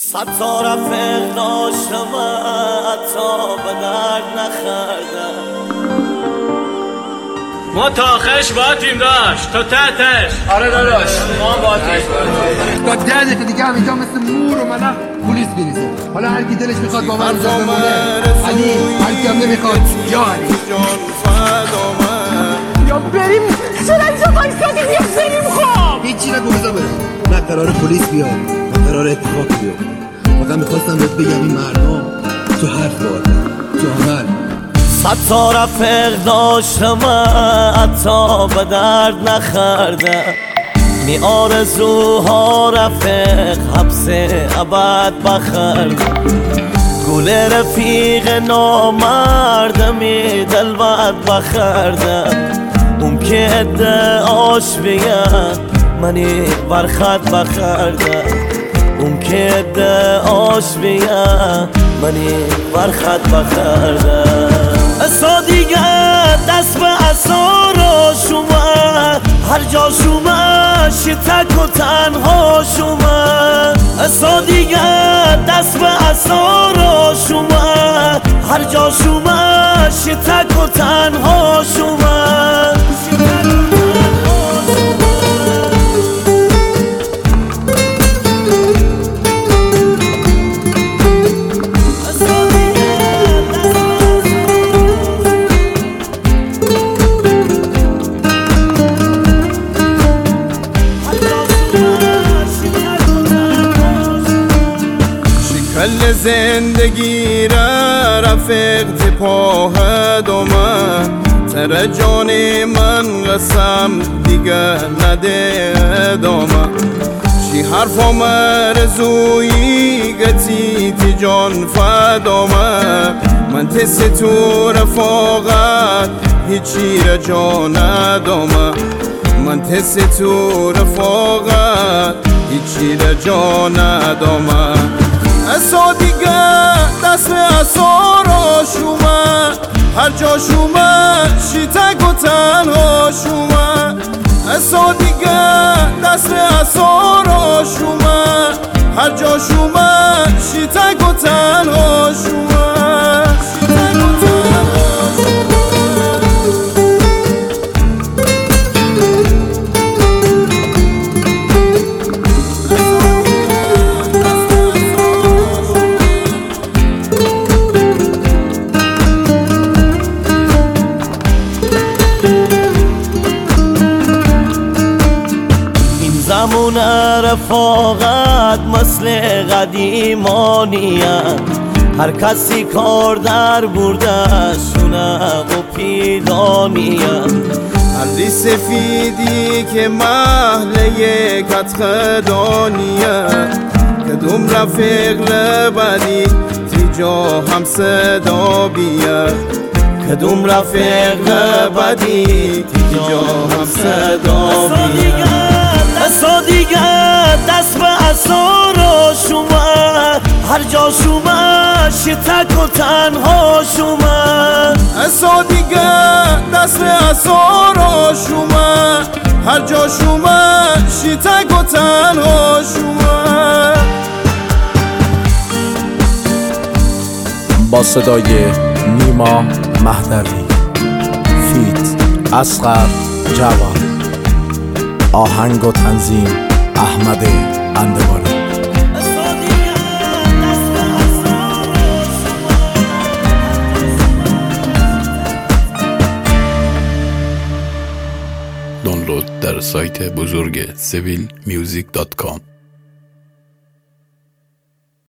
صد تا رفیق داشتم حتی به درد نخوردم. ما تا آخرش باید تیم داشت تا تحتش. آره داداش ما هم باید تیم تا 10 دقیقه دیگه همینجا مثل مور و ملخ پلیس میریزه. حالا هر کی دلش میخواد با من اونجا بمونه علی، هر کی هم نمیخواد یا علی. یا بریم چرا اینجا وایسادی؟ یا بریم خب هیچی نگو بذار برم. نه قرار پلیس بیاد نه قرار اتفاق بیاد. فقط میخواستم بهت بگم این مردم تو حرف باردن تو عمل. صد تا رفیق داشتم حتی به درد نخوردم. می آرزوها رفیق حبس ابد بخوردم. گل رفیق نامردمی دل بد بخوردم. اون که ادعاش بیاد منی برخط بخوردم. اون که ادعاش بیاد منی برخط بخوردم. اصلا دیگه دست به اصلا را شما هر جا شما شتک و تنها شما. اصلا دیگه دست به اصلا را شما هر جا شما شتک و تنها شما. کل زندگی را رفیق پاه دومه. تر جان من قسم دیگه نده ادامه. چی حرفا مرزویی گتی تی جان فدامه. من تست تو رفاقت هیچی را جا ندامه. من تست تو رفاقت هیچی را جا ندامه. اصلا دیگه دست اصلا را شما هر جا شما شیتک و تنها شما. اصلا دیگه دست اصلا را شما هر جا شما شیتک و تنها شما. زمون رفاقت مثل قدیمانیه. هر کسی کار در برده شونه و پیلانیه. علی سفیدی که محله کت خدانیه. کدوم رفیق لبدی تی جا هم صدا بیه. کدوم رفیق لبدی تی جا هم صدا بیه. اصلا دیگه دست به اصلا را شما هر جا شما شتک و تنها شما. اصلا دیگه دست به اصلا را شما هر جا شما شتک و تنها شما. با صدای نیما مهدوی فیت اصغر جوان. آهنگ و تنظیم احمد اندواری. دانلود در سایت بزرگ civilmusic.com.